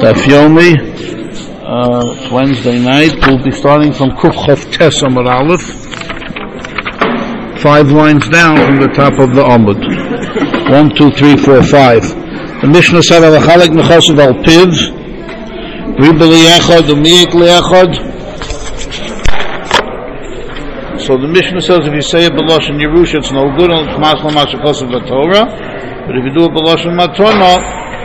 Daf Yomi. It's Wednesday night. We'll be starting from Kuf Chof Tes Amud Aleph, 5 lines down from the top of the Amud. 1, 2, 3, 4, 5. The Mishnah said, "Avachalek mechosav al piv, riba liechad u'miik liechad." So the Mishnah says, if you say a b'lashon Yerusha, it's no good. It's masla mashachosav v'Torah. But if you do a b'lashon matona,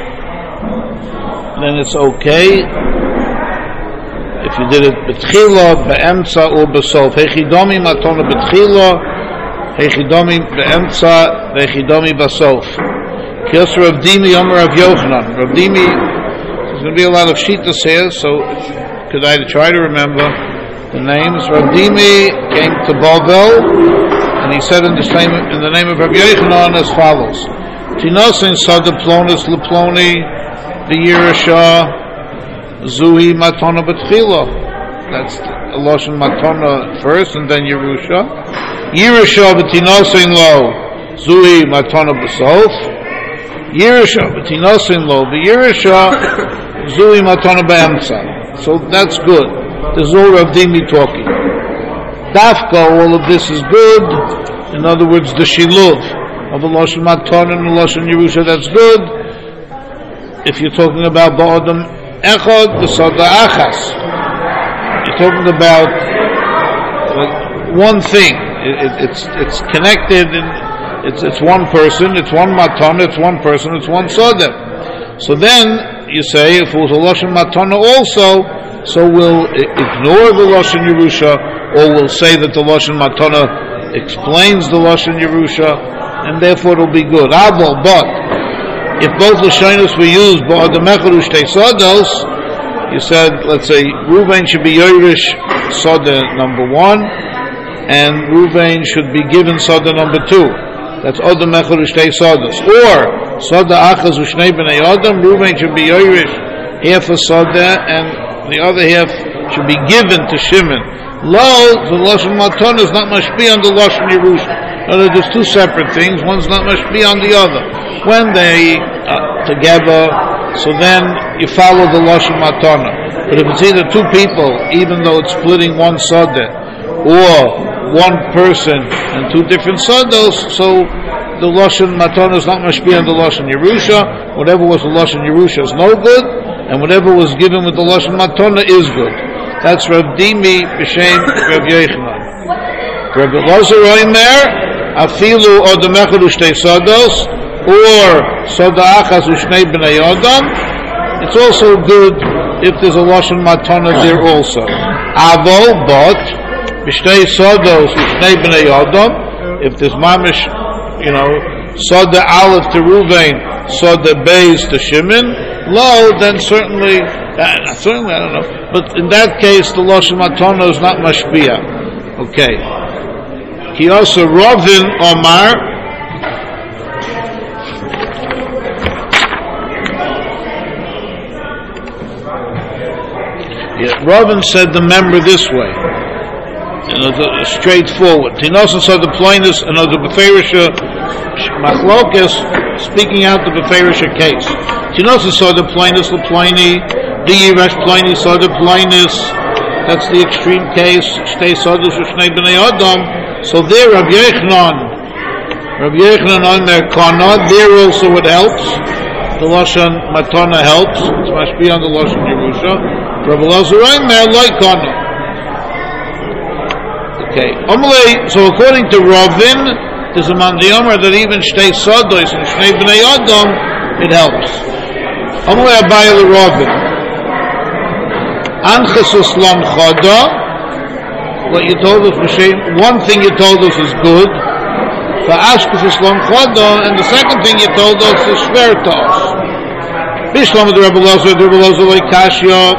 then it's okay. If you did it b'tchila, be'emtza, or b'sof. Hechidomi matona b'tchila, hechidomi be'emtza, hechidomi b'sof. Kiyos Rav Dimi Yomer Rav Yochanan. Rav Dimi, there's going to be a lot of shittas here, so could I try to remember the names? Rav Dimi came to Babel, and he said in the name of Rav Yochanan as follows: Tinosin Sada Plonis Leploni, the Yerusha, Zui Matona B'tchila. That's a Lashon Matona first, and then Yerusha. Yerusha B'tinosin Lo, Zui Matona B'sof. Yerusha B'tinosin Lo, Yerusha, Zui Matona B'emtza. So that's good. This is all Rav Dimi talking. Dafka, all of this is good. In other words, the Shiluv of the Lashon Matona and the Lashon Yerusha, that's good. If you're talking about Ba'adam Echad, the Sada Achas, you're talking about one thing. It's connected, and it's one person, it's one Matana, it's one person, it's one Sada. So then you say, if it was a Lashon Matana also, so we'll ignore the Lashon Yerusha, or we'll say that the Lashon Matana explains the Lashon Yerusha, and therefore it'll be good. But if both Lashonos were used, you said, let's say, Ruvain should be Yoirish Sada number 1, and Ruvain should be given Sada number 2. That's Adam Echad Ushtei Sadas. Or, Sada Achaz Ushnei B'nei Adam, Ruvain should be Yoirish half a Sada, and the other half should be given to Shimon. Lo, the Lashon Matana is not mashpi on the Lashon Yerusha. There's two separate things. One's not mashpi on the other. When they together, so then you follow the Lashon Matana. But if it's either two people, even though it's splitting one Sada, or one person and two different Sados, so the Lashon Matana is not mashpi on the Lashon Yerusha. Whatever was the Lashon Yerusha is no good, and whatever was given with the Lashon Matana is good. That's Rav Dimi b'shem Rav Yochanan. Rav Elazar Oimer, afilu Adam Echad Ushtei Sados, or Sada Achas Ushnei B'nei Adam. It's also good if there's a Lashon Matana there also. Avo, but B'shtei Sados Ushnei B'nei Adam, if there's mamish, Sada Aleph to Ruvain, Sada Beis to Shimon, Lo, then certainly, I don't know. But in that case, the Lashon Matana is not mashpia. Okay. He also Ravin Omar. Ravin said the member this way. Straightforward. Tinosa saw the plainness, and the Beferisha Machlokas speaking out the Beferisha case. Tinosa saw the plainness, the plaini, the Yirash plaini saw the plainness. That's the extreme case. Shtei Sadus Ushnei B'nei Adam. So there, Rav Yochanan on their Kana, there also it helps. The Lashon Matana helps. It must be on the Lashon Yerusha. Rav Elazar on there, like Kana. Okay. So according to Ravin, there's a man the Omer that even Shtei Sadus and Ushnei B'nei Adam, it helps. Amalei Abaye Ravin. Anchasus Lam Chada. What you told us, one thing you told us is good. For Ashkasus Lam Chada, and the second thing you told us is shver to us. Bishlam of the Rebbe Elazar like Kashya.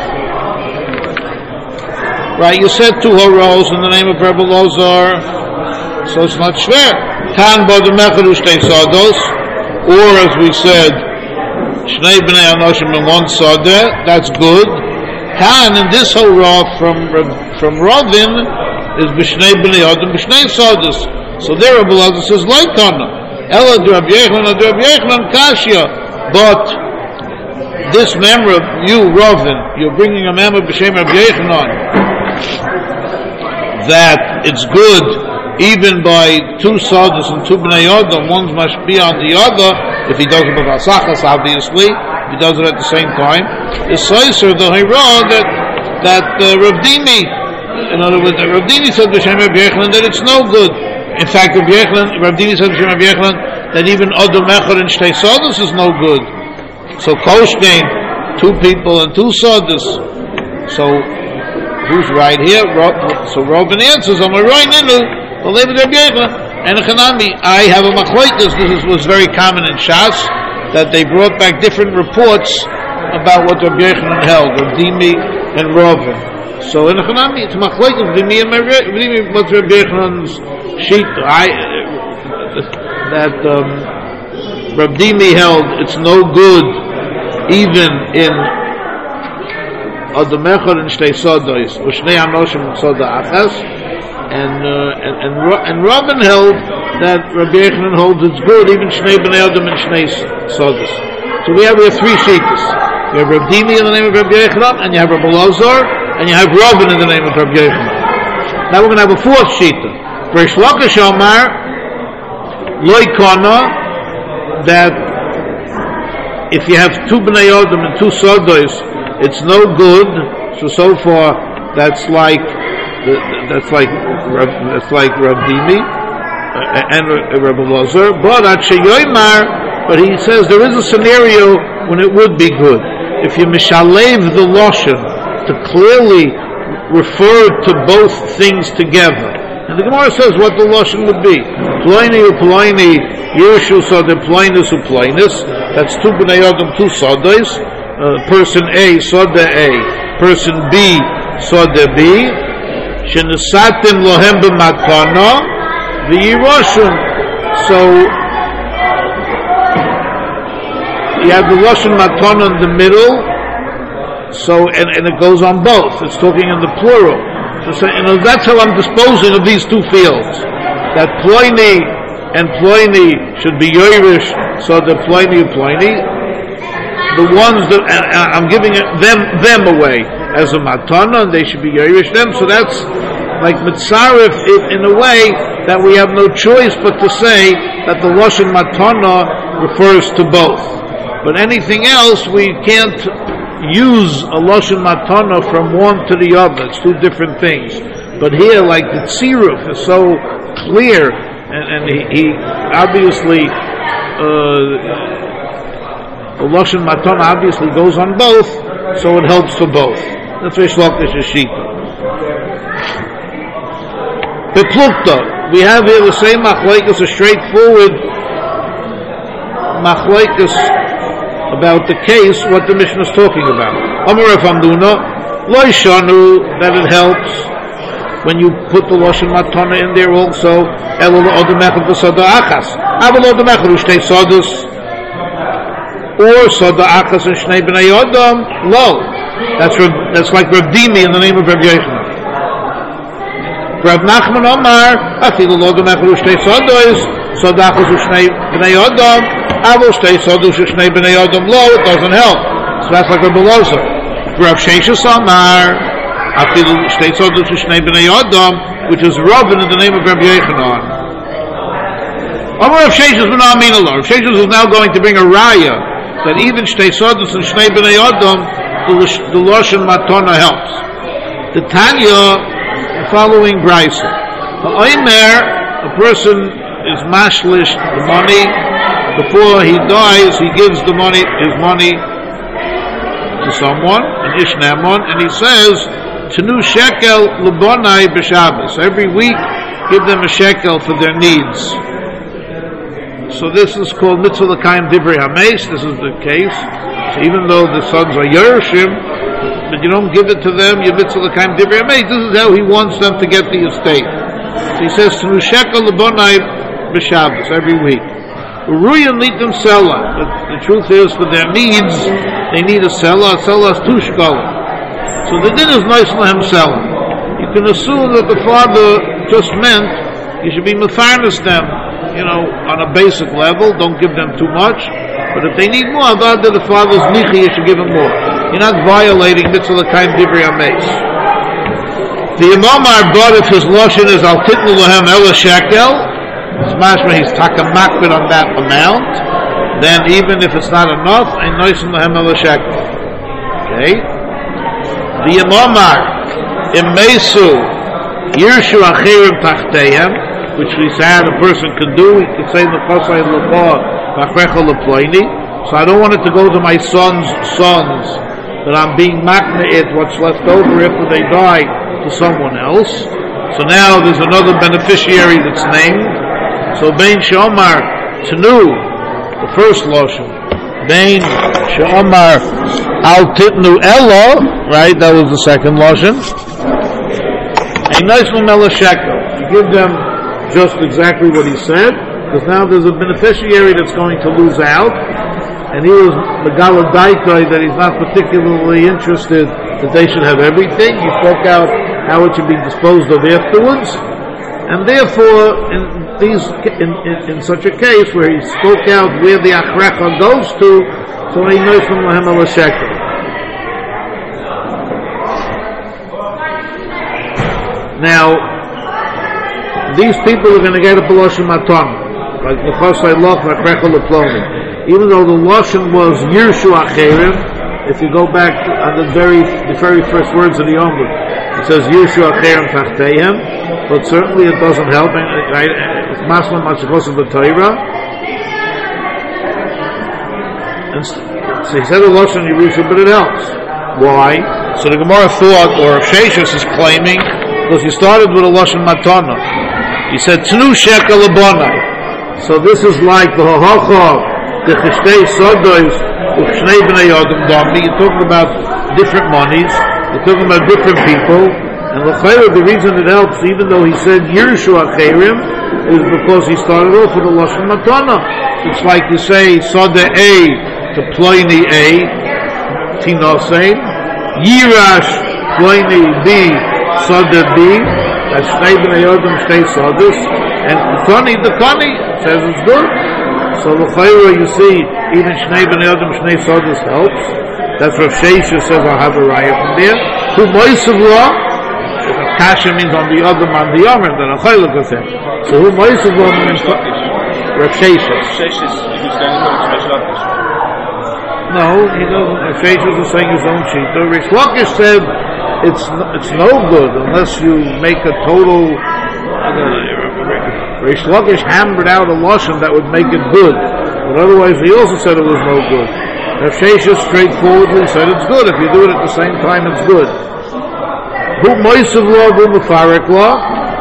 Right, you said two horos in the name of Rebbe Elazar, so it's not shver. Kan Bodem Echad Ushtei Sados, or as we said, Shnei B'nei Anoshim in one Sada, that's good. Kan, in this hora from Ravin, is B'shnei B'nei Adam, B'shnei Sados. So there Rebbe Elazar says, like Tana. Ela Rav Yochanan Kashya. But this member of you, Rovin, you're bringing a member b'shem Rabbi Yochanan, that it's good even by two Sadus and two Bnei Adam, one must be on the other, if he does it with Asachas, obviously, if he does it at the same time, is Seiser, the Hira, that Rav Dimi, in other words, Rav Dimi said b'shem Rabbi Yochanan that it's no good. In fact, Rav Dimi said b'shem Rabbi Yochanan that even Adam Echad and Shtei Sadus is no good. So Koshkein, two people and two Sadus. So who's right here? So Robin answers, I'm a right ninu, the Levi Rabbi Yochanan. And I have a machlokes. This was very common in Shas, that they brought back different reports about what Rabbi Yochanan held, Rav Dimi and Robin. So in Hanami, it's machlokes Dimi and Dimi, what's Rabbi Yochanan's sheet? That Rav Dimi held it's no good even in Adam Echad and Shtei Sodos, Ushnei Anoshim Soda Achas, and Robin held that Rabbi Yochanan holds it's good even Shnei Bnei Adam and Shnei Sodos. So we have here three sheets. You have Rav Dimi in the name of Rabbi Yochanan, and you have Rabbi Elazar, and you have Robin in the name of Rabbi Yochanan. Now we're going to have a fourth shita. Reish Lakish Omar Loi Kana, that if you have two Bnei Adam and two Sodos, it's no good. So far, that's like Rav Dimi and Rabbi Elazar. But he says there is a scenario when it would be good if you mishalev the lashon to clearly refer to both things together. And the Gemara says what the lashon would be. Ploini u'ploini, Yerushu Sada Ploinus u'ploinus. That's two Bnei Adam, two Sadas. Person A, Sada A. Person B, Sada B. Shenesatim lohem b'matana v'yiroshun. So you have the lashon matana in the middle. So and it goes on both. It's talking in the plural. So that's how I'm disposing of these two fields. That Ploini and Ploini should be Yoirish, so the Ploini. The ones that I'm giving them away as a matana, and they should be Yoirish them. So that's like mitzaref in a way that we have no choice but to say that the lashon matana refers to both. But anything else we can't use a lashon matana from one to the other. It's two different things. But here, like the tziruf is so clear, and he obviously the lashon matana obviously goes on both, so it helps for both. That's Reish Lakish's shita. Beplukta, we have here the same machlokes, a straightforward machlokes about the case, what the Mishnah is talking about. Amar Rav Hamnuna, lo yishanu, that it helps when you put the lashon matana in there also. Elo l'odem echad v'soda achas. Avo l'odem echad u'shtei sodos, or soda achas and shnei b'nei adam. Lo, that's like Rav Dimi in the name of Rabbi Yochanan. Rav Nachman Omar, afilu l'odem echad u'shtei sodos, soda achas u'shnei b'nei adam. Avo shtei sodos u'shnei b'nei adam. Lo, it doesn't help. So that's like Rabbi Elazar. Rav Sheshus Omar, afilu shtei sodos u'shnei b'nei adam, which is Robin in the name of Rabbi Yochanan. Omar Rav Sheshus v'na amin Allah. Rav Sheshus is now going to bring a raya that even shtei sodos and shnei b'nei adam, the lashon matana helps. The Tanya, the following brisa: a person is mashlish the money before he dies. He gives his money to someone, an ishnamon, and he says, "Tenu shekel lebonai b'Shabbos." Every week, give them a shekel for their needs. So this is called mitzvah l'kayim divrei hameis. This is the case. So even though the sons are Yerushim, but you don't give it to them, you mitzvah l'kayim divrei hameis. This is how he wants them to get the estate. So he says, "Tenu shekel lebonai b'Shabbos," every week. Uruyan litem sela. But the truth is, for their needs, they need a sela. A sela is 2 shkalim. So the din is nice lahem sela. You can assume that the father just meant you should be mefarnes them, on a basic level. Don't give them too much. But if they need more, the father's nichi, you should give him more. You're not violating mitzvah l'kaim divrei hameis. The Imamar, but if his lashon is al titnu lahem ela shekel, it's mashma he's takamakbid on that amount, then even if it's not enough, ein noisim lahem ela shekel. Okay? The Imamar, imesu yirshu achirim tachteihem, which we said a person can do, he can say nefasai l'chor v'achrecha l'ploini. So I don't want it to go to my sons, that I'm being makna it, what's left over after they die, to someone else. So now there's another beneficiary that's named. So Bein She'omar Tnu, the first lashon. Bein She'omar Al Titnu Ella, right? That was the second lashon. A nice lamela shekel. You give them just exactly what he said, because now there's a beneficiary that's going to lose out, and he was Megala Daikai that he's not particularly interested that they should have everything. He spoke out how it should be disposed of afterwards, and therefore in such a case where he spoke out where the achrecha goes to, so he knows from lahem ala shekel. Now these people are going to get a b'loshen matana, like nechosai loch v'achrecha leploni. Even though the lashon was yirshu acherim, if you go back on the very first words of the Omud, it says yirshu acherim tachteihem, but certainly it doesn't help. Right? It's maslan machikos of the Torah, and so he said the lashon Yerusha, but it helps. Why? So the Gemara thought, or Sheshus is claiming, because he started with a lashon matana. He said tnu shekel lebonai. So this is like the hochacha. The Chishtei Sodois Uchshnei B'nei Adam Dami. You're talking about different monies. You're talking about different people. And the reason it helps, even though he said Yirshu Acherim, is because he started off with a Lashon Matana. It's like you say Soda A to Ploini A, Tinosein, Yirash Ploini B, Soda B. That's Shnei B'nei Adam Shnei Sodos. And Kani the Kani says it's good. So l'chayra, you see, even Shnei B'nei Adam Shnei Sodos helps. That's what Sheisha says. I'll have a raya from there. Who moisav law? Kasha means on the other man the Yomer than a chayla with him. So who moisav law means Rav Sheisha. No, he doesn't. Rav Sheisha is saying his own shita. Rish Lakish said it's no good unless you make a total. Rish Lakish hammered out a lashon that would make it good, but otherwise he also said it was no good. Rav Sheisha straightforwardly said it's good. If you do it at the same time, it's good. Who moisav law, who mefarek law?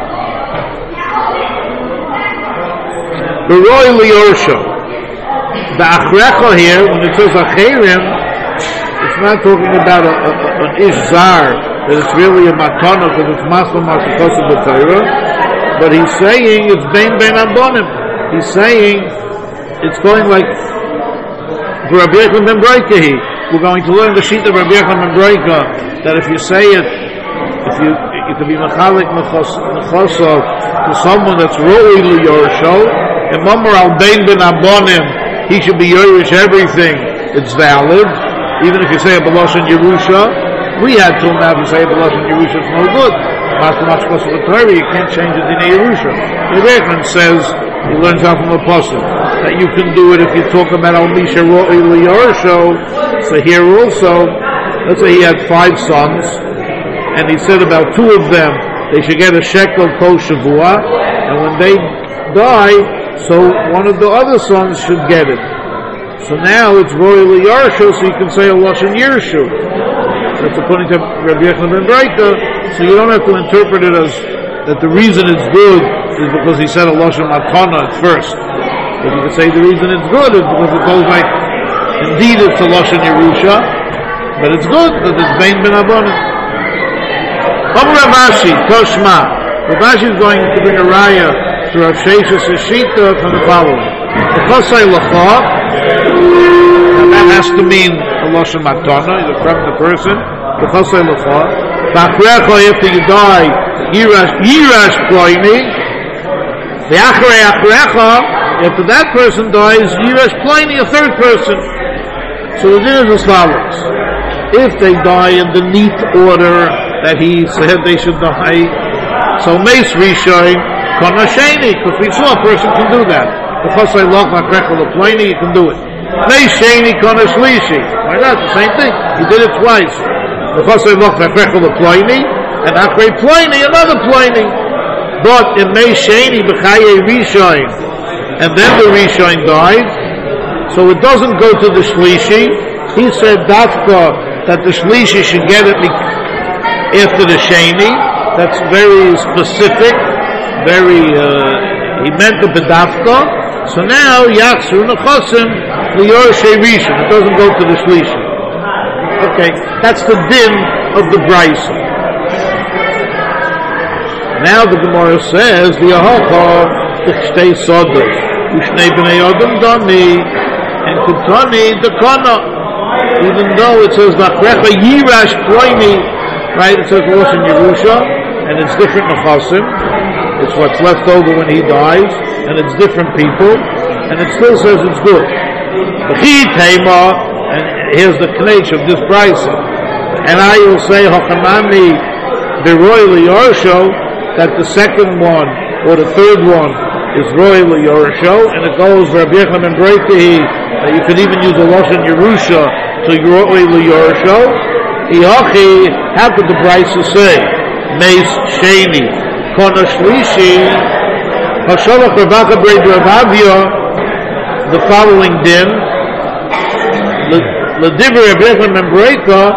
The roy liyorsha. The achrecha here, when it says acherim, it's not talking about an ish zar, that it's really a matana because it's masla mashikos of the Torah. But he's saying it's bein abonim. He's saying it's going like for Rabbi Yechon ben Breikahi. We're going to learn the sheet of Rabbi Yechon ben Breika that if you say it, if you can be mechalik nechosov to someone that's ro'ili yorsho, and mamar al bein abonim, he should be yorish everything. It's valid, even if you say a b'loshen Yerusha. We had till now if you say a b'loshen Yerusha, it's no good. You can't change it in a Yerusha. The Rebbe says he learns out from a pasuk that you can do it if you talk about Al Misha Ro'i Liyarsho. So here also, let's say he had 5 sons, and he said about 2 of them they should get a shekel kol shavua, and when they die, so one of the other sons should get it. So now it's Ro'i Liyarsho, so you can say a lashon Yershu. That's according to Rabbi Yechon ben Breika. So you don't have to interpret it as that the reason it's good is because he said a lashon matana at first. But you can say the reason it's good is because it goes like, indeed it's a lashon Yerusha, but it's good that it's bein abonim. Rav Ashi, Toshma. Rav Ashi is going to bring a raya to Rav Sheish's shita from the following. Because that has to mean a lashon matana, either from the person. Because after you die, Yirash Ploini, the Achre Achrecha, After that person dies, Yirash Pliny, a third person. So the din is as follows. If they die in the neat order that he said they should die, so Meis Rishon, Kana Sheni, because we saw a person can do that. Because I love my Krechel Pliny, you can do it. Meis Sheni, Kana Shlishi. Why not? The same thing. He did it twice. Because I love my Krechel Pliny, and Achrei Pliny, another Pliny. But in Meis Sheni, B'chaye Rishon, and then the Rishon died, so it doesn't go to the Shlishi. He said Dafka that the Shlishi should get it after the Sheni. That's very specific, very, he meant the B'dafka. So now, Yaksru Nechosim, the Yorshei Rishon. It doesn't go to the Shlishi. Okay, that's the din of the Brisa. Now the Gemara says, the Ahacha, the Shtei Sodos, Ushnei B'nei Adam Dami, and Ketani, the Kana. Even though it says Vachrecha Yirash Ploini, right? It says Loshen Yerusha, and it's different Nechasim. It's what's left over when he dies, and it's different people, and it still says it's good. V'chi Tema, and here's the knech of this brisa, and I will say Hachamami B'Roy L'Yorsho, that the second one or the third one is Roy L'Yorsho, and it goes Rabbi Yechon ben Breitehi, that you could even use a Loshen Yerusha to Roy L'Yorsho. Ihachi, how could the brisa say Meis Sheni Kona Shlishi Hashavach Ravaka Breid Ravavia, the following din L'Divrei Rabbi Yechon ben Breitehi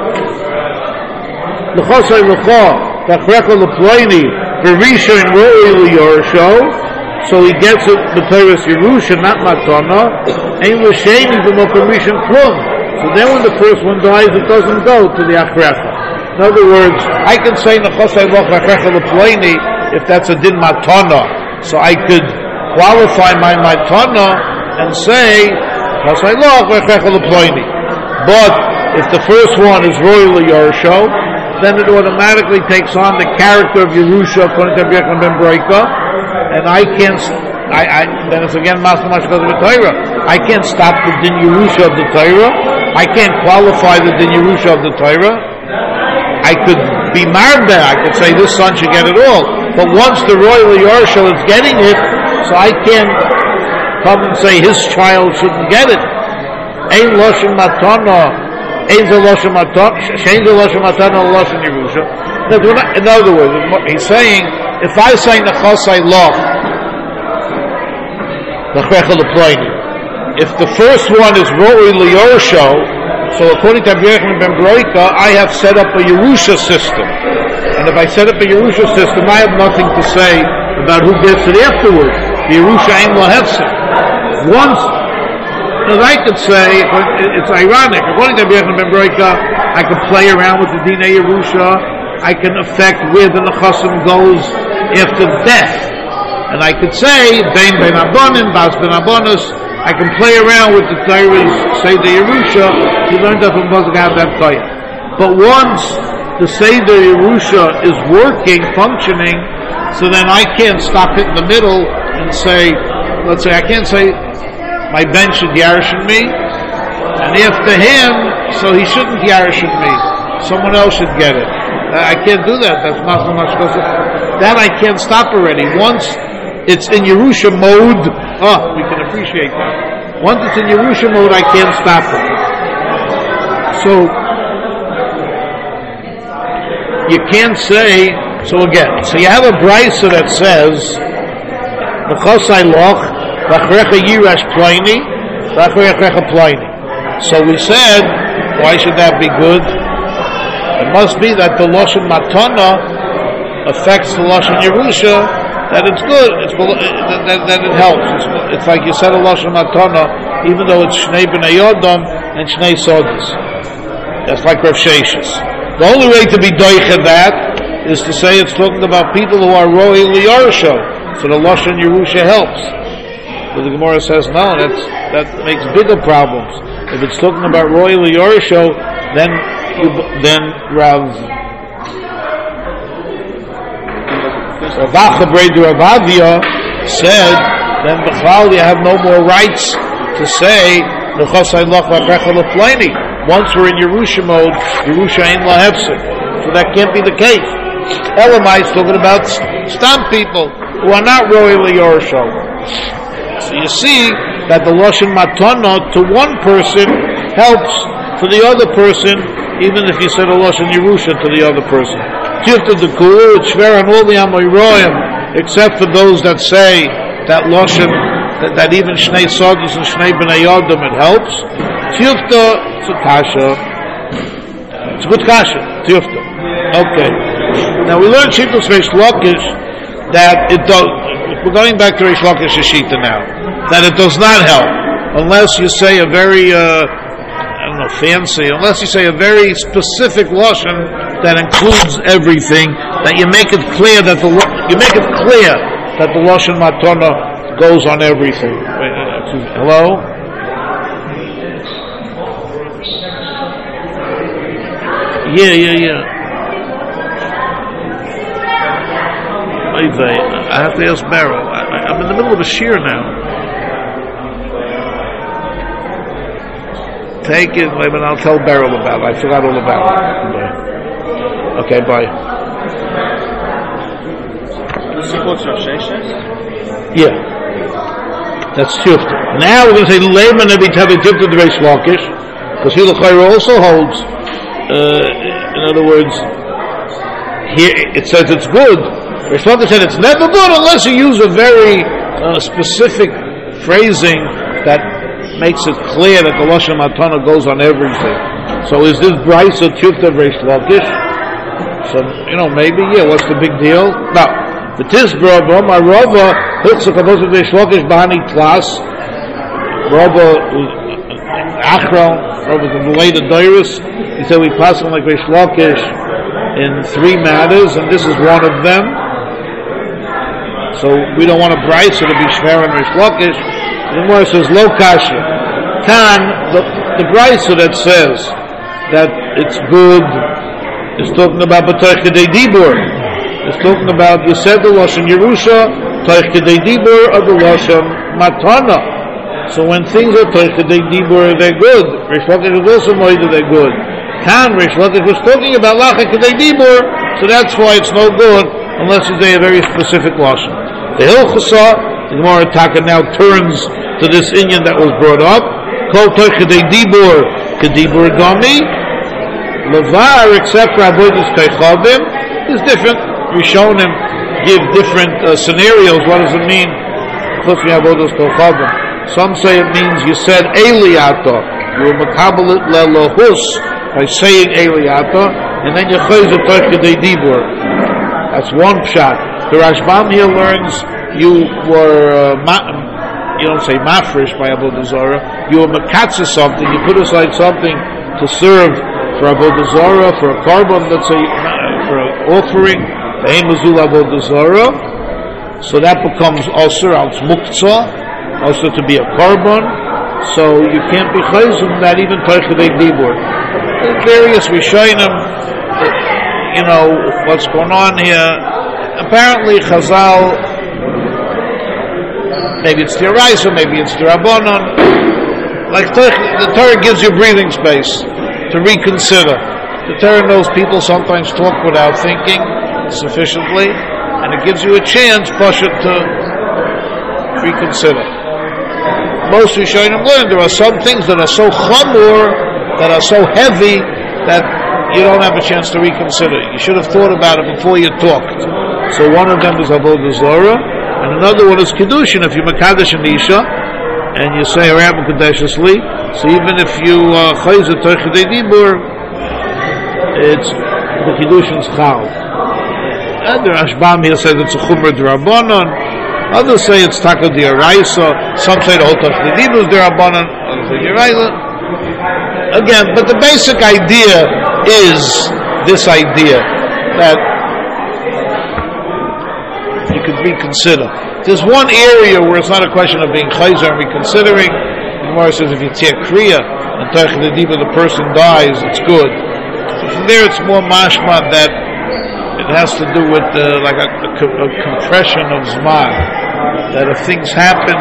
L'Chosai L'Cha V'Achrecha L'Ploini V'Rishon Ro'ei L'Yorsho. So he gets it B'Teres Yerusha, not Matana. Ein L'Sheni V'Mokom Rishon Klum. So then when the first one dies, it doesn't go to the Achrecha. In other words, I can say Nechosai Loch V'Achrecha L'Ploini if that's a din Matana. So I could qualify my Matana and say Nechosai Loch V'Achrecha L'Ploini. But if the first one is Roy L'Yorsho, then it automatically takes on the character of Yerusha according to Rabbi Yechon ben Breitehi, and I can't. Then it's again Masma Mashkos of the Torah. I can't stop the din Yerusha of the Torah. I can't qualify the din Yerusha of the Torah. I could be marbe. I could say this son should get it all. But once the royal Yerusha is getting it, so I can't come and say his child shouldn't get it. Ein Loshen Matana. In other words, he's saying, if I say Nechosai Loch, if the first one is Ro'ei L'Yorsho, so according to Rabbi Yechon ben Breitehi, I have set up a Yerusha system. And if I set up a Yerusha system, I have nothing to say about who gets it afterwards. The Yerusha Ein Lo Hefsek. Once, as I could say, it's ironic. According to Rabbi Yechon ben Breitehi, I can play around with the Dinei Yerusha. I can affect where the Nechasim goes after death. And I could say, Bein Ben Abonim, Bas Ben Abonis, I can play around with the Torah's, say the Yerusha. You learned that from Pasuk have that Torah. But once the Seder Yerusha is working, functioning, so then I can't stop it in the middle and say, let's say, I can't say, my ben should yarishin me, and after him, so he shouldn't yarishin me. Someone else should get it. I can't do that. That's not so much. That I can't stop already. Once it's in Yerusha mode, we can appreciate that. Once it's in Yerusha mode, I can't stop it. So you can't say. So again, so you have a brisa that says, "Nechosai Loch." So we said, why should that be good? It must be that the Loshen Matana affects the Loshen Yerusha, that it's good, that it helps. It's like you said a Loshen Matana, even though it's Shnei B'nei Adam and Shnei Sodas. That's like Rav Sheshes. The only way to be doicha that is to say it's talking about people who are Ro'ei L'Yorsho, so the Loshen Yerusha helps. But the Gemara says no. That makes bigger problems. If it's talking about Roy L'Yorsho, then Rav Acha Breid Ravavia said then B'chlal you have no more rights to say once we're in Yerusha mode, Yerusha ain't la hefsek. So that can't be the case. Elamai is talking about stam people who are not royally Yerusha. So you see that the Lashon Matana to one person helps to the other person, even if you said a Lashon Yerusha to the other person. Tifta the Kulu, it's Shver and all the Amoyroim, except for those that say that Lashon, that even Shnei Sadus and Shnei B'nai Yodam, it helps. Tifta, it's a kasha. It's a good kasha, Tifta. Okay. Now we learned Shittus Reish Lakish that it does, we're going back to Reish Lakish Shita now, that it does not help unless you say a very, fancy, unless you say a very specific Lashon that includes everything, that you make it clear that the Lashon Matana goes on everything. Hello? Yeah. I have to ask Beryl. I'm in the middle of a shir now. Take it, and I'll tell Beryl about it. I forgot all about it. Okay, bye. Yeah. That's Tifta. Now we're going to say Leiman every time Tifta the Reish Lakish, because he also holds. In other words, here it says it's good. Reish Lakish said it's never good unless you use a very specific phrasing that makes it clear that the Lashon Matana goes on everything. So is this Brisa Tifta Reish Lakish? So maybe what's the big deal? No. The Tisbra my Rava Hilchsa Kavos of Reish Lakish Bahani Tlas Rava Achron Rava the later Doirus. He said we pass on like Reish Lakish in 3 matters, and this is one of them. So we don't want a Brisa to be Shver and Reish Lakish. The Gemara says Lo Kasha. Tan the Brisa that says that it's good is talking about B'toich Kedei Dibur. It's talking about, you said the Lashon Yerusha, Toich Kedei Dibur of the Lashon Matana. So when things are Toich Kedei Dibur, they're good. Reish Lakish is also moida, they're good. Kan Reish Lakish was talking about Lacha Kedei Dibur, so that's why it's no good unless you say a very specific Lashon. The Hilchasa, the Gemara Taka now turns to this inyan that was brought up. Kol Toich Kedei Dibur, Kedibur Dami. Levar, except for Avodas Kaychavim, is different. Rishonim give different scenarios. What does it mean? Some say it means you said Eliata. You were makabelit lelohus by saying Eliata, and then you chayz it Toich Kedei Dibur. That's one pshat. The Rashbam here learns you were you don't say mafresh by Avodah Zarah. You were mekatza something. You put aside something to serve for Avodah Zarah, for a carbon, let's say, for an offering. So that becomes also al muktzah, also to be a carbon. So you can't be chayzum that even Toich Kedei Dibur. Various Rishonim, what's going on here. Apparently Chazal, maybe it's D'Oraisa, maybe it's D'Rabbanan. Like the Torah gives you breathing space to reconsider. The Torah knows people sometimes talk without thinking sufficiently, and it gives you a chance, Pasha, to reconsider. Most Rishonim learn there are some things that are so chamur, that are so heavy, that you don't have a chance to reconsider. You should have thought about it before you talked. So one of them is Avodah Zarah, and another one is Kiddushin. If you Mekadesh an Isha, and you say Aram Kadeshus Li, so even if you chayz it Toich Kedei Dibur, it's the Kiddushin's Chal. And the Rashbam here says it's a Chumra D'Rabbanan. Others say it's Taka D'Oraisa. Some say the whole Toich Kedei Dibur is D'Rabbanan. Others say D'Oraisa. Again, but the basic idea is this idea that you could reconsider. There's one area where it's not a question of being chayzer and reconsidering. The Gemara says if you tear kriya and Toich Kedei Dibur the person dies, it's good. So from there it's more mashma that it has to do with like a compression of zman. that if things happen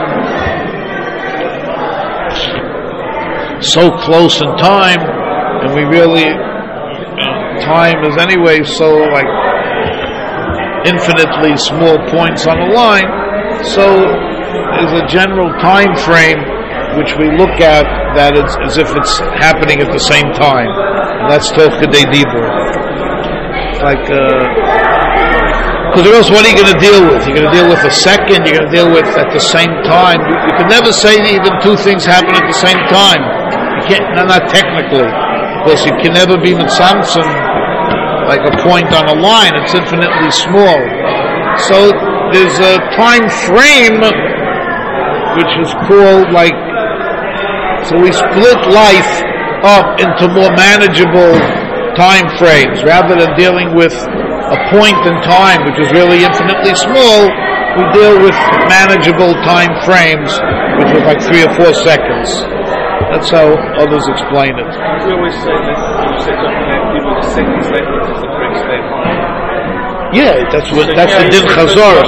so close in time, and we really, time is anyway so like infinitely small points on a line, so there's a general time frame which we look at that it's as if it's happening at the same time, and that's Tov Kedei Dibur. Like, because or else what are you going to deal with? You're going to deal with a second, you're going to deal with at the same time. You can never say even two things happen at the same time. You can't, not technically, because you can never be with Samson like a point on a line. It's infinitely small. So there's a time frame which is called like, so we split life up into more manageable time frames. Rather than dealing with a point in time which is really infinitely small, we deal with manageable time frames which are like 3 or 4 seconds. That's how others explain it. We always say that when you say people the second statement is the correct statement. Yeah, that's the Din Chazor.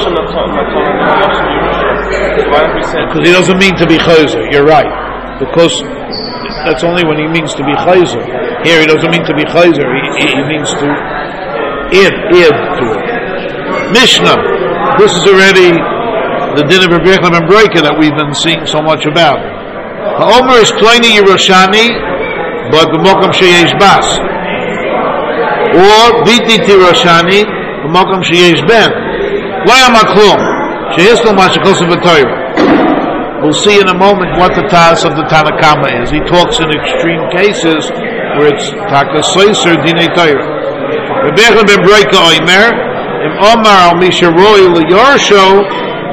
Because he doesn't mean to be Chayzer. You're right. Because that's only when he means to be Chayzer. Here he doesn't mean to be Chayzer. He means to add to it. Mishnah. This is already the Din of Rabbi Yochanan ben Broika that we've been seeing so much about. Ha'omer is Ploini Yeroshani, but b'mokom sheyesh bas. Or Biti Tiroshani, b'mokom sheyesh ben. Lo yama klum, sheyesh lo mashikosim v'toyra. We'll see in a moment what the task of the Tanakama is. He talks in extreme cases where it's Taka Soiser Dinei Toyra. Rabbi Yochanan ben Broika Omer, Im Omar al Misha Roy L'Yorsho,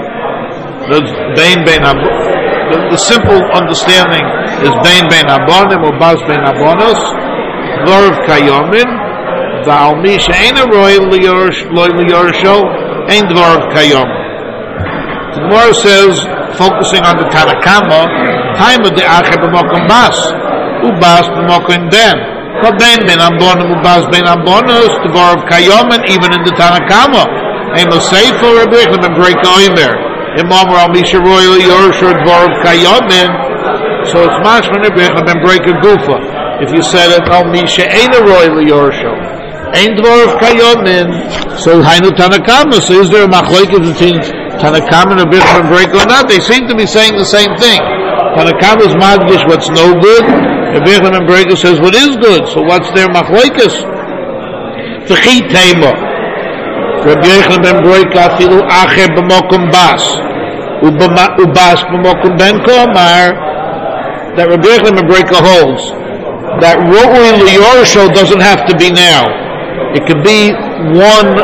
the simple understanding is Bein Ben Abonim or Bas Ben Abonos, Dvarav Kayomin, Va'al Misha Ein Roy L'Yorsho, Ein Dvarav Kayomin. The Gemara says, focusing on the Tanakama, time of the Acher b'mokom bas, ubas b'mokom ben. But ben abonim ubas ben abonos, Dvar of Kayomen, even in the Tanakama. Amos Sefer Rabbi Yochanan ben Broika Omer, Imam Al Misha Royal Yorshur Dvar of Kayomen. So it's mashman Rabbi Yochanan ben Broika Gufa. If you said it, Al Misha Ein Royal Yorshur, Ein Dvar of Kayomen. So Hainu Tanakama. So is there a machlokes between Tanakama and Rabbi Yochanan ben Broika or not? They seem to be saying the same thing. Tanakama is madgish what's no good. Rabbi Yochanan ben Broika says what is good. So what's their machlokes? V'chi tema. Rabbi Yochanan ben Broika afilu acher b'mokum bas ubas b'mokum ben komar. That Rabbi Yochanan ben Broika holds that Ro'ui L'Yorsho doesn't have to be now. It could be one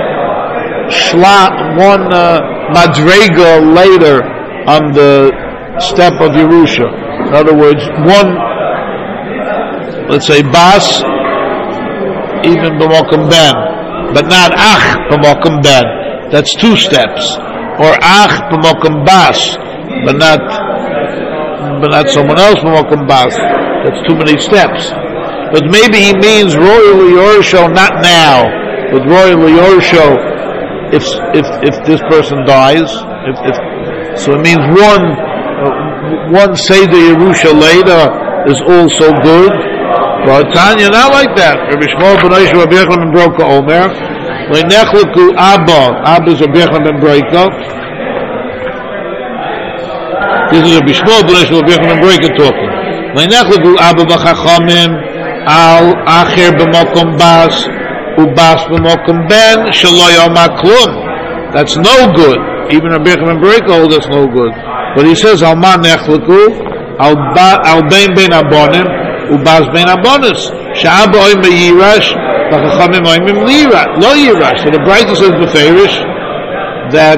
madrega later on the step of Yerusha. In other words, one, let's say, bas, even b'mokum ben, but not ach b'mokum ben. That's 2 steps. Or ach b'mokum bas, but not someone else b'mokum bas. That's too many steps. But maybe he means Royal Yorsho, not now, but Royal Yorsho. If this person dies, so it means one Seder Yerusha later is also good. But Tanya not like that. Rabbi Shmuel ben Oishua Rabbi Yochanan ben Broika Omer, Le'nechleku Abba is Rabbi Yochanan ben Broika. This is Rabbi Shmuel ben Oishua Rabbi Yochanan ben Broika talking. Le'nechleku Abba v'chachamim al acher b'mokom bas ubas b'mokom ben shelo yoma klum. That's no good. Even Rabbi Yochanan ben Broika holds that's no good. But he says al ma nechleku al bein ben abonim ubas ben abonis. Sha'aba oim yirash v'chachamim oimim lo yirash. So the Braita says beferish that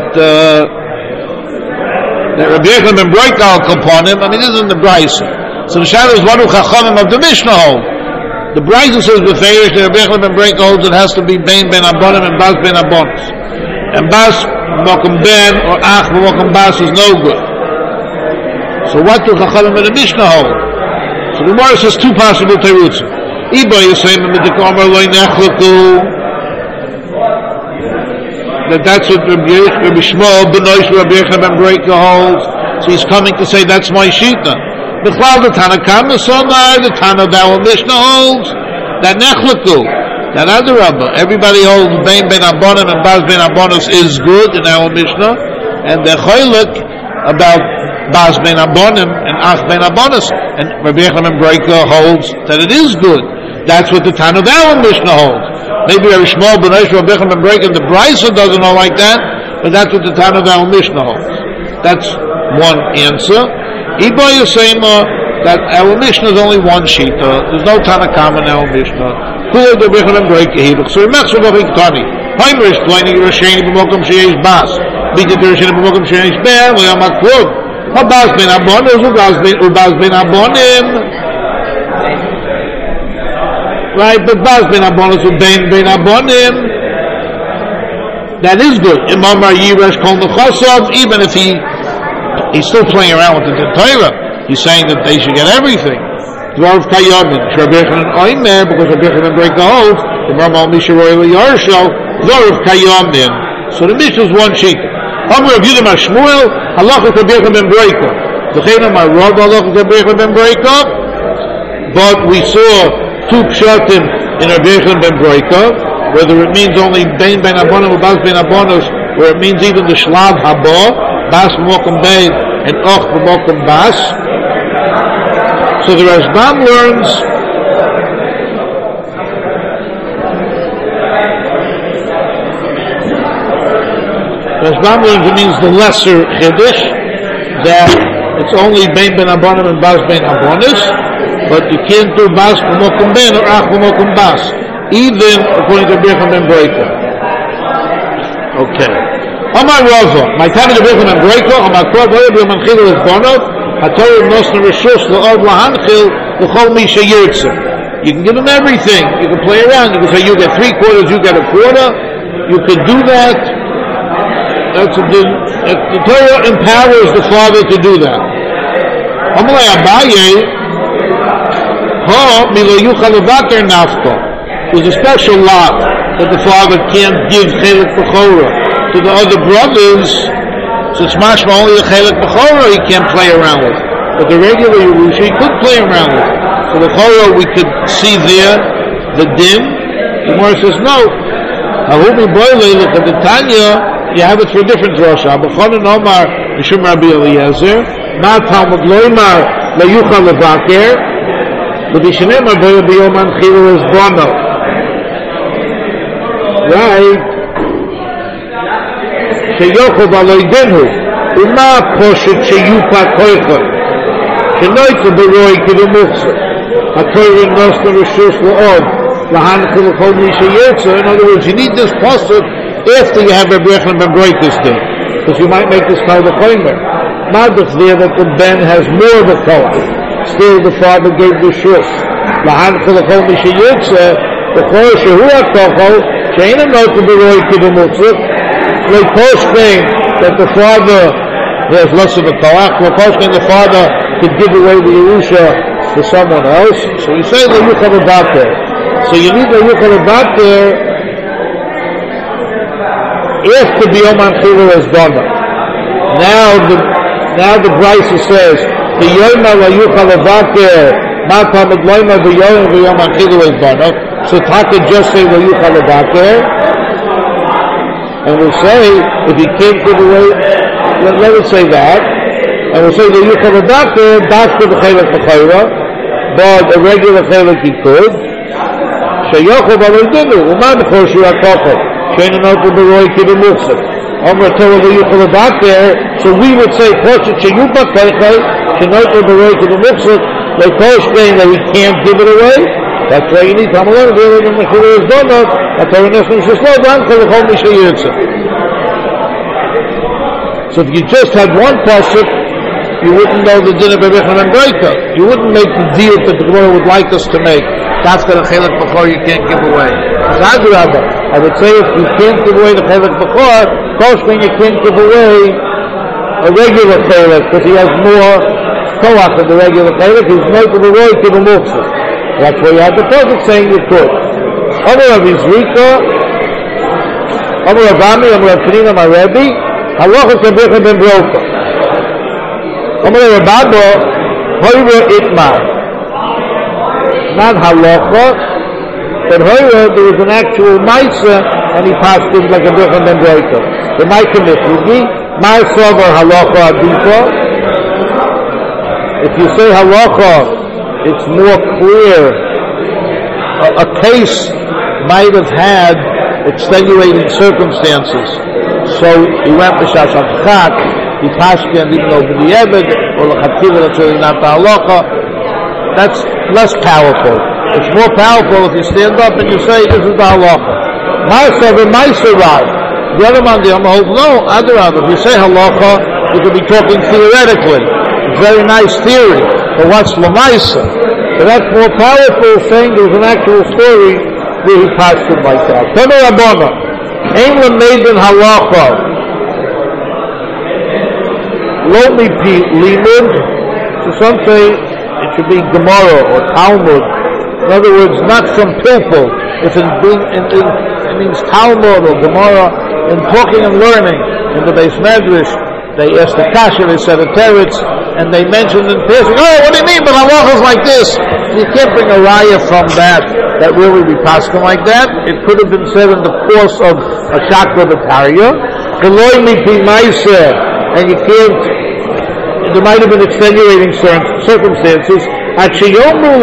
Rabbi Yochanan ben Broika al kaponim. I mean, this is in the Braita. So the shadow is what do chachamim of the Mishnah hold. The Braita says beferish that Rabbi Yochanan ben Broika holds it has to be bein ben abonim and bas ben abonis. And bas b'mokum ben or ach b'mokum bas is no good. So what do chachamim of the Mishnah hold? So the Gemara says 2 possible terutzim. Iba Yisayim Midik Omer Loi Nechleku that's what Rabbi Shmuel Benoish Rabbi Yechon ben Breika holds. So he's coming to say that's my shita. The Tanakama Sonar, the Tana Dawah Mishnah holds that Nechleku, that other Rabbah. Everybody holds Bein Ben Abonim and Baz Ben Abonos is good in our Mishnah, and the Choylek about Baz Ben Abonim and Ach Ben Abonos, and Rabbi Yechon ben Breika holds that it is good. That's what the Tana Dawah Mishnah holds. Maybe Rabbi Shmuel Benoish Rabbi Yechon ben Breika, the Brisa doesn't hold like that, but that's what the Tana Dawah Mishnah holds. That's one answer. Iba Yosema, that our Mishnah is only one shita. There's no Tanakama in our Mishnah. Kula de Bechon and Breika Hibuk. So Remechsel Bavik Tani. Heimer is playing Rasheni B'mokum Sheyesh Bas. B'git Rasheni B'mokum Sheyesh Be'er. V'yam HaKlub. Habaz Ben Abonim. Ubaz Ben Abonim. Right, but Baz Ben Abonim. Ubein Ben Abonim. That is good. Imam Yirash Kol Nechosov. Even if he's still playing around with the Torah. He's saying that they should get everything. Dvar of Kayamin, Rabbi Yechon Oimer, because Rabbi Yechon ben Breika holds, the Ramal Misharoy Yarsho, Dvar of Kayamin. So the Mishnah is one sheet. Amr of Yudam HaShmuel, Halachas Rabbi Yechon ben Breika. Zechena my Rav, Halachas Rabbi Yechon ben Breika. But we saw two pshatim in Rabbi Yechon ben Breika, whether it means only Bein Ben Abonim or Bas Ben Abonos, or it means even the Shlav Haba, Bas B'mokum Bein, and Och B'mokum Bas. So the Rashbam learns it means the lesser Chiddush, that it's only Bein Ben Abonim and Bas Ben Abonis, but you can't do Bas B'mokum Ben or Ach B'mokum Bas, even according to Bechon ben Breika. Okay. Amar Rava, my time is Bechon ben Breika, Amar Krav Oyer B'Yoman Chilul is Bonov, you can give him everything. You can play around. You can say you get 3/4, you get 1/4. You could do that. That's the Torah empowers the father to do that. There's a special lot that the father can't give chelik b'chora to the other brothers. So it's mashma only the chelik b'chora he can't play around with. But the regular Yerusha he could play around with. So the chora we could see there, the din. The Gemara says no. Ahumi boile, look at the Tanya, you have it for a different drasha. B'chonin Omar, Mishum Rabbi Eliezer, Ma Talmud Loimar, Layucha Levaker, L'Bishanem Aboya B'Yoman Chilu Esbono. Right? שיוכו בלוידנו ומה פושט שיופה כויכו שנויצו ברוי כבמוכסו התוירים נוסנו רשוש לעוד להנחו לכל מי שירצו. In other words, you need this posture after you have a Bechon ben Breika's day, because you might make this called a choimer. Madach there that the ben has more of a koach. Still the father gave the shush להנחו לכל מי שירצו בכל שהוא הכוחו שאינם נויצו ברוי כבמוכסו. Like posting that the father has less of a koach, like posting the father could give away the Yerusha to someone else. So we say the Yuchal Abater. So you need the Yuchal Abater if the B'Yoman Chilu is done. Now the Brisa says the Yoma la Yuchal Abater Ma Tamid Loima B'Yoman Chilu is done. So Taka just say the Yuchal Abater. And we'll say, if he can't give away, let us say that. And we'll say the Yuchal Abater, Dafka B'Chelik B'Chayra, but a regular Chelik he could. Sheyochel B'Loidinu, Uman Choshu HaKochel, Sheinu Notu B'Roi Kib'Muchsef. Omar Torah the Yuchal Abater, so we would say, Choshu Sheyupa Keichel, Sheinotu B'Roi Kib'Muchsef, like posting that he can't give it away. That's why you need to Tamalon, the Mechila is done, that's why you need to slow down, because the whole Misha Yirtza. So if you just had one pasuk, you wouldn't know the din of Bechon ben Breika. You wouldn't make the deal that the Gemara would like us to make. That's the Chelik B'chor you can't give away. I would say if you can't give away the Chelik B'chor, posting you can't give away a regular Chelik, because he has more koach than the regular Chelik. He's not to the way to the Mufsah. That's why you have the pasuk saying you could. Other of his Rika, Amar Avami, Amar Avnina, my Rebbe, Halacha Kabircha ben Broka. Amar Rababo, Hoyra Itmar. Not halacha, but Hoyra, there was an actual Maisa, and he passed him like a Bircha ben Broka. The Maika Mithlugi, Maisa or halacha Adifa. If you say halacha, it's more clear. A case might have had extenuating circumstances. So he went with Shasham Chak, he passed him even over the Eved, or the Chativa that's really not the halacha. That's less powerful. It's more powerful if you stand up and you say, this is the halacha. Ma'aseh v'ma'aseh Rav. The other man, the Amma holds, no, Adarab. If you say halacha, you could be talking theoretically. It's very nice theory. But what's l'ma'aseh? But that's more powerful, saying there's an actual story where he passed him like that. Tana Rabbana. Ein l'meidin halacha. Lo mipi limud. So some say it should be Gemara or Talmud. In other words, not some pilpul. It's it means Talmud or Gemara. In talking and learning in the Beis Medrash, they asked the Kasha, they said a teretz, and they mentioned in passing, oh, what do you mean, but halacha is like this? You can't bring a raya from that really be passing like that. It could have been said in the course of a shakra b'tarya, and you can't, there might have been extenuating circumstances, unless he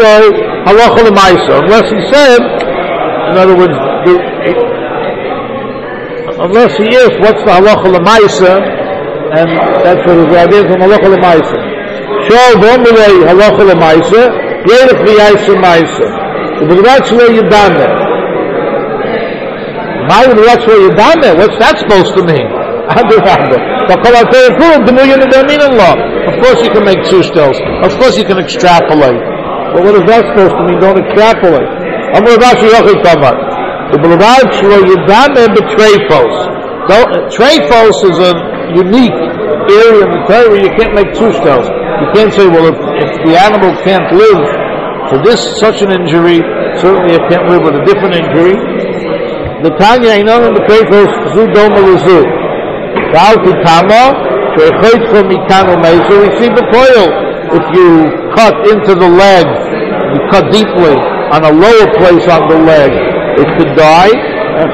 said, in other words, unless he asked, what's the halacha l'maisa, and that's what his rabbi is on halacha l'maisa. Shol v'omulei halacha l'maisa, yerech v'yaisa maisa. That's where you're done there. That's where you're done there. What's that supposed to mean? Of course you can make two stills. Of course you can extrapolate. But what is that supposed to mean? Don't extrapolate. Treifos is a unique area in the Torah where you can't make two stills. You can't say, well, if the animal can't live for such an injury, certainly it can't live with a different injury. The Tanya, I know in the Treifos, Zu Doma Lezu. If you cut into the leg, you cut deeply on a lower place on the leg, it could die. And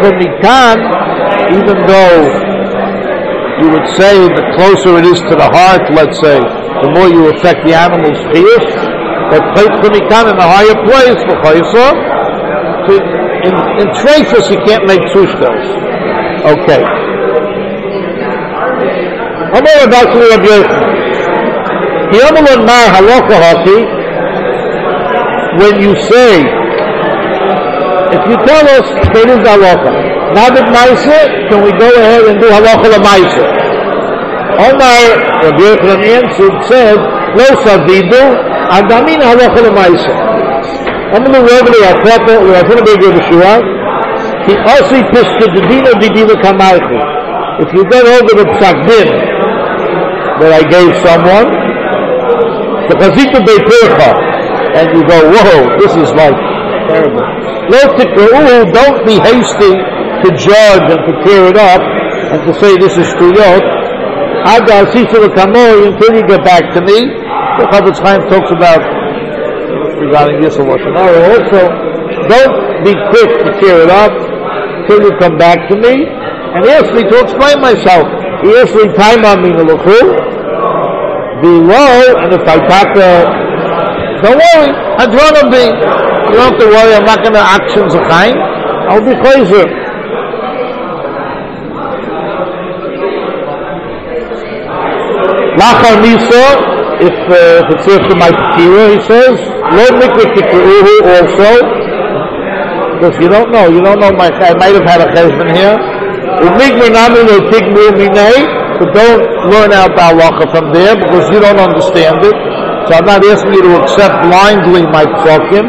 even though you would say the closer it is to the heart, let's say, the more you affect the animal's chiyuv, but in a higher place, in treifus you can't make two stills. Okay. When you say, if you tell us there is halacha, now that Maisa, can we go ahead and do halacha la Maisa? Omar Rabbi Yochanan answered, said, Lo savidu, adamin halacha la Maisa. Amar Rabbi Yochanan, Rabbi Yeshua, he also pisted the dina b'dina kamarchi. If you go over the psak din that I gave someone, the chazita be'pircha, and you go, whoa, this is like terrible. Don't be hasty to judge and to tear it up and to say this is shtuyot. Until you get back to me. The Chafetz Chaim talks about regarding this or tomorrow also. Don't be quick to tear it up until you come back to me and ask me to explain myself. He asked me time on me below, and if I talk don't worry, I'd rather be. You don't have to worry, I'm not going to action Zachaim. I'll be closer. Lachar Nisa, if it's after my Tekira, he says, Lo Mikra Tikruhu also, because you don't know, I might have had a cheshbon here. But don't learn out the halacha from there, because you don't understand it. So I'm not asking you to accept blindly my psukim.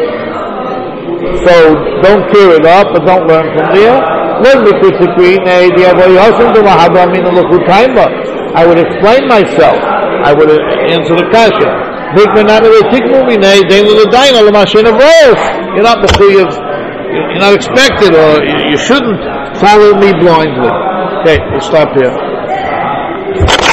So don't tear it up, but don't learn from there. I would explain myself. I would answer the question. You're not mechuyev You're not expected, or you shouldn't follow me blindly. Okay, we'll stop here.